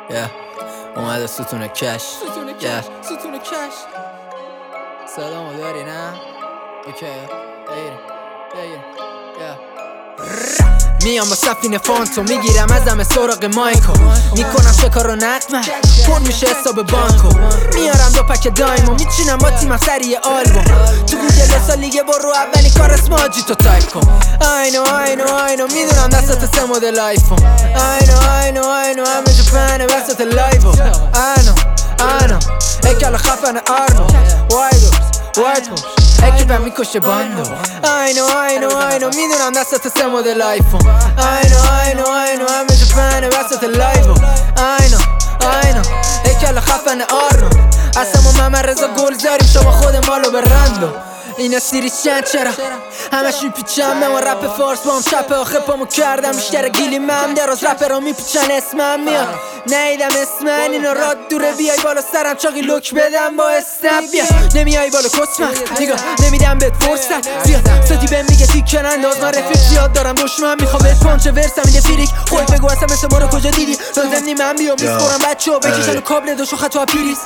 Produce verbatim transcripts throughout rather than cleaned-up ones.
yeah. اومده ستون کش ستون کش yeah. ستون کش صدامو داری نه؟ اوکی بگیریم بگیریم yeah. میام با سفینه فانتو میگیرم ازم سراغ مایکو میکنم شکار و نقمه پر میشه حساب بانکو میارم دو پک دایمو میچینم با تیمم سری آلبوم تو گوگل سالیگه برو اولین کار اسم آجی تو تایپ کن آینو آینو آینو میدونم دستت سه مدل آیفون آینو آینو آینو همه جو فنه وسط لایفو آنو آنو اکل خفن آرنو وایدوز وایت هوش اکیپم میکشه باندو آینو آینو آینو میدونم دستت سه مدل آیفون آینو آینو آینو همه جو فنه وسط لایفو آینو آینو اکل خفن آرنو اصلا ما ممن رزا گلزاریم شما خود مالو به رندو اینا سیری چند چرا همش میپیچم من و رپ فارس با هم چپه آخه پامو کردم بیشتر گیلی من دراز رپ را میپیچن اسمم میاد نیدم اسمن اینا راد دوره بیای بالا سرم چاقی لک بدم با اسنپ بیا نمیای بالا کسمن نگاه نمیدم بهت فرصت زیاد ساتی بهم میگه تیکن انداز من رفیق زیاد دارم دشمن میخوام بهت پانچه ورسم میده فیریک خود بگو اصلا مثل ما رو کجا دیدی لازم نی من بیام میسپرم بچه ها بکشن و کابل دوشو خطا پیریس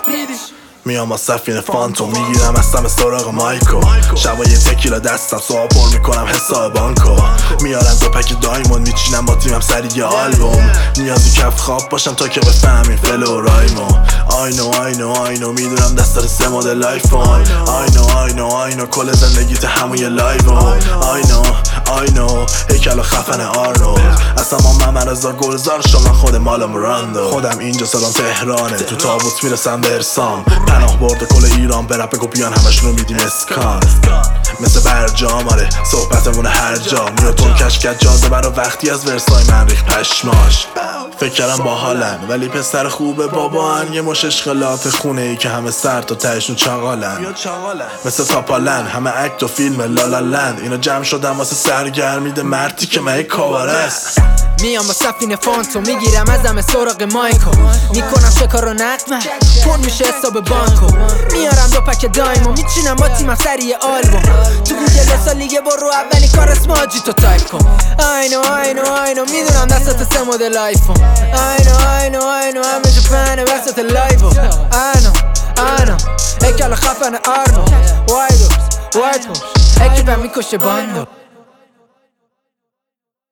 میام از سفینه فانتو میگیرم هستم سراغ مایکو شبا یه تکیلا دستم سوال پر میکنم حساب بانکو میارم دو پک دایموند میچینم با تیمم سری یه آلبوم نیازی کف خواب باشم تا که بفهمین فلو رایمو آینو آینو آینو میدونم دستت سه مدل آیفون آینو آینو آینو کل زندگیت همون یه لایو آینو آینو هیکل خفن آرنولد اصلا ما ممن رزا گلزار شما خود مالم راندو خودم اینجا صدام تهرانه تو تابوت میرسم به ارسام پناه برده کل ایران به رپ گوپیان همشون رو میدیم اسکان مثل برجام آره صحبتمونه هر جا نیوتون کش کرد جازه برا وقتی از ورسای من ریخ پشماش فکر کردم باحالن ولی پسر خوبه بابان یه مش اشغالات خونه ای که همه سر تا تهشون چاقالن مثل تاپالن همه اکت و فیلم لالالند اینا جمع شدن واسه سرگرمیده مرتی که من کاواره است میام با سفینه فانتو میگیرم ازم سراغ مایکو میکنم شکار و نقمه پر میشه حساب بانکو میارم دو پک دایمو میچینم با تیمم سری آلبوم تو گوگل سالیگه برو اولین کار اسم آجی تو تایپ کن آینو آینو آینو میدونم دستت سه مدل آیفون آینو آینو آینو همه جو فنه وسط لایفو آنو آنو اکل خفن آرنو وایدوز وایت هوش اکیپم میکشه باندو